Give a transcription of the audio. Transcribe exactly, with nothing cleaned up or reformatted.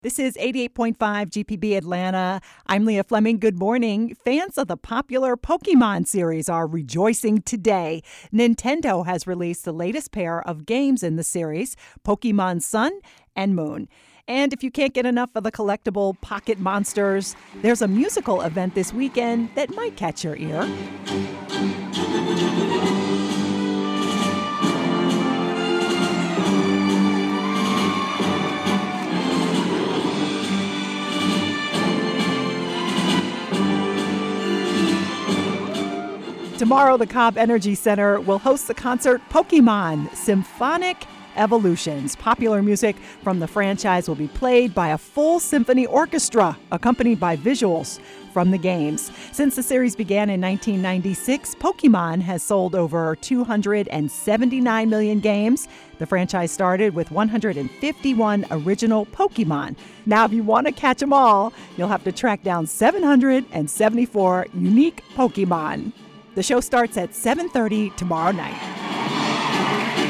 This is eighty-eight point five G P B Atlanta. I'm Leah Fleming. Good morning. Fans of the popular Pokemon series are rejoicing today. Nintendo has released the latest pair of games in the series, Pokemon Sun and Moon. And if you can't get enough of the collectible Pocket Monsters, there's a musical event this weekend that might catch your ear. Tomorrow, the Cobb Energy Center will host the concert Pokemon Symphonic Evolutions. Popular music from the franchise will be played by a full symphony orchestra, accompanied by visuals from the games. Since the series began in nineteen ninety-six, Pokemon has sold over two hundred seventy-nine million games. The franchise started with one hundred fifty-one original Pokemon. Now, if you want to catch them all, you'll have to track down seven hundred seventy-four unique Pokemon. The show starts at seven thirty tomorrow night.